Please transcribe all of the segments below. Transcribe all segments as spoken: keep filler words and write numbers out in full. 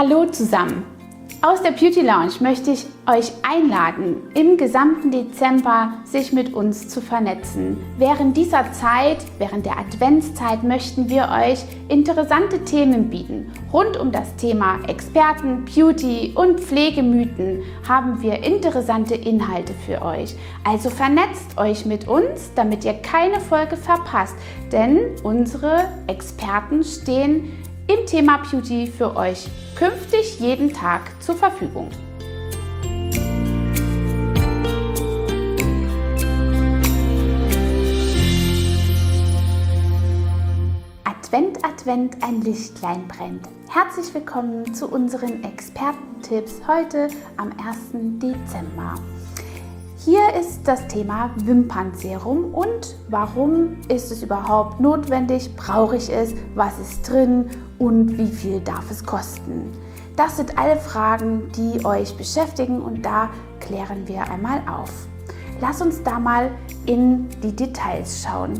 Hallo zusammen! Aus der Beauty Lounge möchte ich euch einladen, im gesamten Dezember sich mit uns zu vernetzen. Während dieser Zeit, während der Adventszeit, möchten wir euch interessante Themen bieten. Rund um das Thema Experten, Beauty und Pflegemythen haben wir interessante Inhalte für euch. Also vernetzt euch mit uns, damit ihr keine Folge verpasst, denn unsere Experten stehen im Thema Beauty für euch künftig jeden Tag zur Verfügung. Advent, Advent, ein Lichtlein brennt. Herzlich willkommen zu unseren Expertentipps heute am ersten Dezember. Hier ist das Thema Wimpernserum und warum ist es überhaupt notwendig, brauche ich es, was ist drin und wie viel darf es kosten? Das sind alle Fragen, die euch beschäftigen und da klären wir einmal auf. Lass uns da mal in die Details schauen.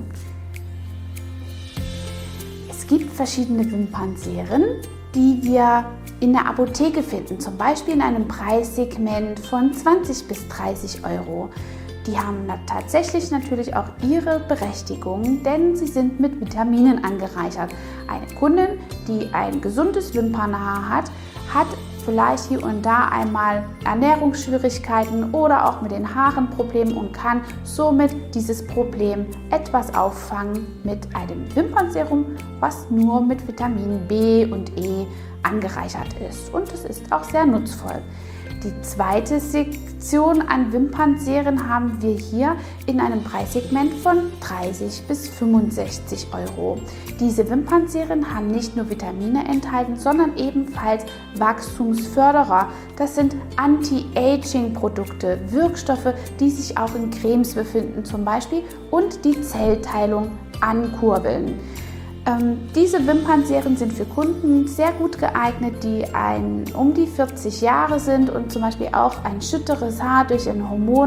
Es gibt verschiedene Wimpernserien, die wir in der Apotheke finden, zum Beispiel in einem Preissegment von zwanzig bis dreißig Euro. Die haben tatsächlich natürlich auch ihre Berechtigung, denn sie sind mit Vitaminen angereichert. Eine Kundin, die ein gesundes Wimpernhaar hat, hat vielleicht hier und da einmal Ernährungsschwierigkeiten oder auch mit den Haaren Probleme und kann somit dieses Problem etwas auffangen mit einem Wimpernserum, was nur mit Vitamin B und E angereichert ist. Und es ist auch sehr nutzvoll. Die zweite Sektion an Wimpernserien haben wir hier in einem Preissegment von dreißig bis fünfundsechzig Euro. Diese Wimpernserien haben nicht nur Vitamine enthalten, sondern ebenfalls Wachstumsförderer. Das sind Anti-Aging-Produkte, Wirkstoffe, die sich auch in Cremes befinden zum Beispiel und die Zellteilung ankurbeln. Ähm, diese Wimpernserien sind für Kunden sehr gut geeignet, die ein, um die vierzig Jahre sind und zum Beispiel auch ein schütteres Haar durch eine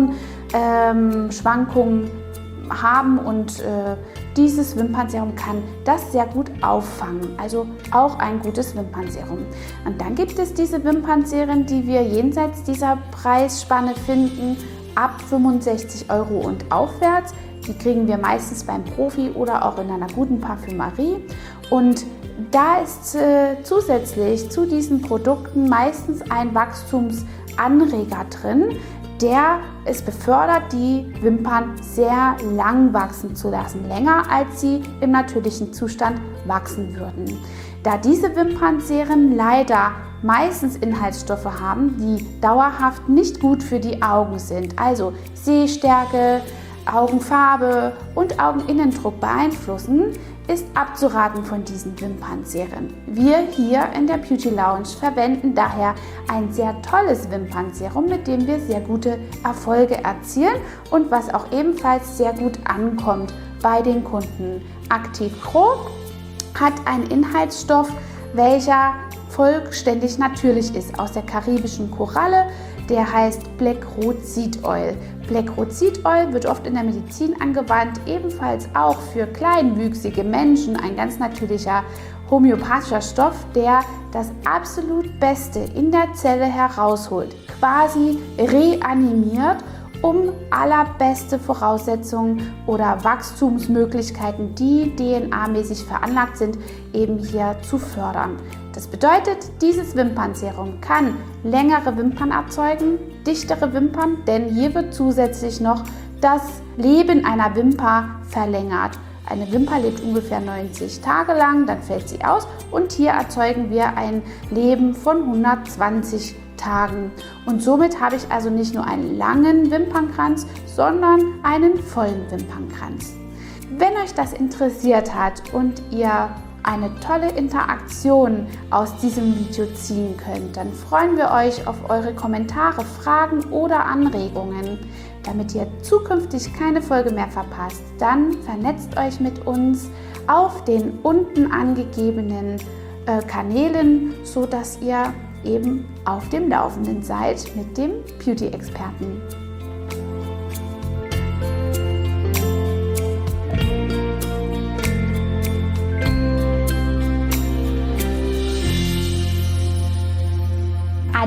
Hormonschwankungen ähm, haben und äh, dieses Wimpernserum kann das sehr gut auffangen, also auch ein gutes Wimpernserum. Und dann gibt es diese Wimpernserien, die wir jenseits dieser Preisspanne finden, ab fünfundsechzig Euro und aufwärts. Die kriegen wir meistens beim Profi oder auch in einer guten Parfümerie. Und da ist äh, zusätzlich zu diesen Produkten meistens ein Wachstumsanreger drin, der es befördert, die Wimpern sehr lang wachsen zu lassen, länger als sie im natürlichen Zustand wachsen würden. Da diese Wimpernserien leider meistens Inhaltsstoffe haben, die dauerhaft nicht gut für die Augen sind, also Sehstärke, Augenfarbe und Augeninnendruck beeinflussen, ist abzuraten von diesen Wimpernserien. Wir hier in der Beauty Lounge verwenden daher ein sehr tolles Wimpernserum, mit dem wir sehr gute Erfolge erzielen und was auch ebenfalls sehr gut ankommt bei den Kunden. Active Pro hat einen Inhaltsstoff, welcher vollständig natürlich ist, aus der karibischen Koralle. Der heißt Black Root Seed Oil. Black Root Seed Oil wird oft in der Medizin angewandt, ebenfalls auch für kleinwüchsige Menschen, ein ganz natürlicher homöopathischer Stoff, der das absolut Beste in der Zelle herausholt, quasi reanimiert, um allerbeste Voraussetzungen oder Wachstumsmöglichkeiten, die D N A-mäßig veranlagt sind, eben hier zu fördern. Das bedeutet, dieses Wimpernserum kann längere Wimpern erzeugen, dichtere Wimpern, denn hier wird zusätzlich noch das Leben einer Wimper verlängert. Eine Wimper lebt ungefähr neunzig Tage lang, dann fällt sie aus und hier erzeugen wir ein Leben von hundertzwanzig Tagen. Und somit habe ich also nicht nur einen langen Wimpernkranz, sondern einen vollen Wimpernkranz. Wenn euch das interessiert hat und ihr eine tolle Interaktion aus diesem Video ziehen könnt, dann freuen wir euch auf eure Kommentare, Fragen oder Anregungen. Damit ihr zukünftig keine Folge mehr verpasst, dann vernetzt euch mit uns auf den unten angegebenen äh, Kanälen, sodass ihr eben auf dem Laufenden seid mit dem Beauty-Experten.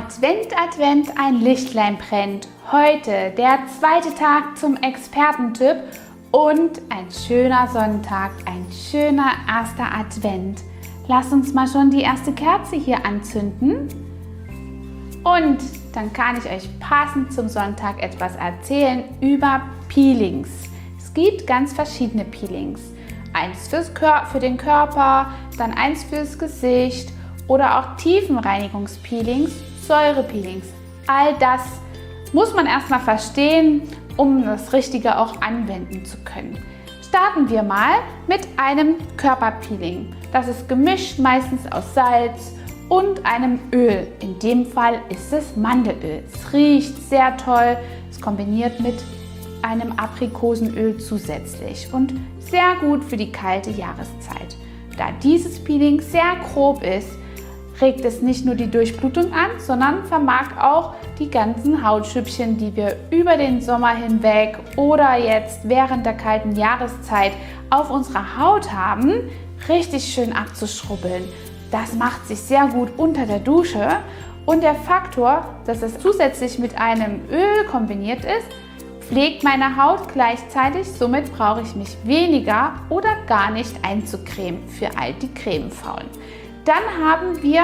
Advent, Advent, ein Lichtlein brennt. Heute der zweite Tag zum Expertentipp und ein schöner Sonntag, ein schöner erster Advent. Lass uns mal schon die erste Kerze hier anzünden. Und dann kann ich euch passend zum Sonntag etwas erzählen über Peelings. Es gibt ganz verschiedene Peelings. Eins fürs Kör- für den Körper, dann eins fürs Gesicht oder auch Tiefenreinigungspeelings, Säurepeelings. All das muss man erstmal verstehen, um das Richtige auch anwenden zu können. Starten wir mal mit einem Körperpeeling. Das ist gemischt meistens aus Salz und einem Öl. In dem Fall ist es Mandelöl. Es riecht sehr toll. Es kombiniert mit einem Aprikosenöl zusätzlich und sehr gut für die kalte Jahreszeit. Da dieses Peeling sehr grob ist, regt es nicht nur die Durchblutung an, sondern vermag auch die ganzen Hautschüppchen, die wir über den Sommer hinweg oder jetzt während der kalten Jahreszeit auf unserer Haut haben, richtig schön abzuschrubbeln. Das macht sich sehr gut unter der Dusche und der Faktor, dass es zusätzlich mit einem Öl kombiniert ist, pflegt meine Haut gleichzeitig, somit brauche ich mich weniger oder gar nicht einzucremen für all die Cremefaulen. Dann haben wir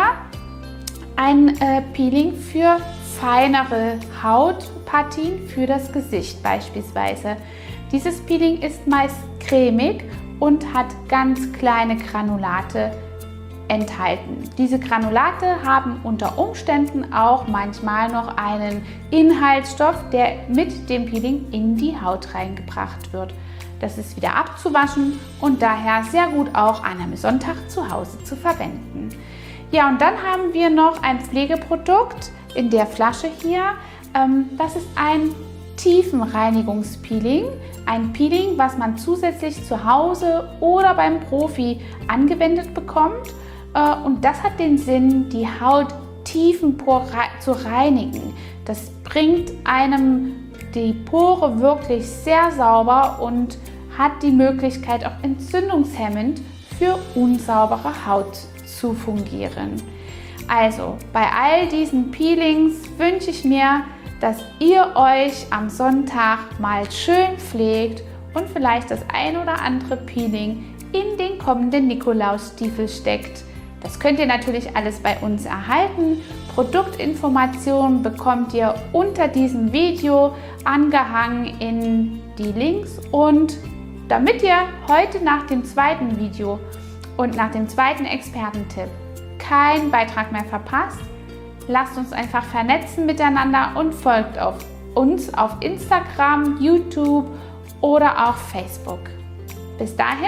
ein äh, Peeling für feinere Hautpartien für das Gesicht beispielsweise. Dieses Peeling ist meist cremig und hat ganz kleine Granulate enthalten. Diese Granulate haben unter Umständen auch manchmal noch einen Inhaltsstoff, der mit dem Peeling in die Haut reingebracht wird. Das ist wieder abzuwaschen und daher sehr gut auch an einem Sonntag zu Hause zu verwenden. Ja, und dann haben wir noch ein Pflegeprodukt in der Flasche hier. Das ist ein Tiefenreinigungspeeling. Ein Peeling, was man zusätzlich zu Hause oder beim Profi angewendet bekommt. Und das hat den Sinn, die Haut tiefenpor zu reinigen. Das bringt einem die Pore wirklich sehr sauber und hat die Möglichkeit, auch entzündungshemmend für unsaubere Haut zu fungieren. Also bei all diesen Peelings wünsche ich mir, dass ihr euch am Sonntag mal schön pflegt und vielleicht das ein oder andere Peeling in den kommenden Nikolausstiefel steckt. Das könnt ihr natürlich alles bei uns erhalten. Produktinformationen bekommt ihr unter diesem Video angehangen in die Links. Und damit ihr heute nach dem zweiten Video und nach dem zweiten Expertentipp keinen Beitrag mehr verpasst, lasst uns einfach vernetzen miteinander und folgt auf uns auf Instagram, YouTube oder auch Facebook. Bis dahin,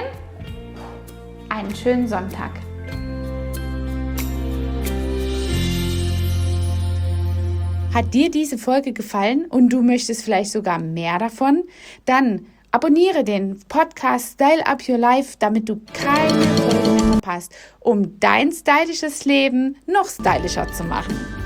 einen schönen Sonntag. Hat dir diese Folge gefallen und du möchtest vielleicht sogar mehr davon? Dann abonniere den Podcast Style Up Your Life, damit du keine Folge mehr verpasst, um dein stylisches Leben noch stylischer zu machen.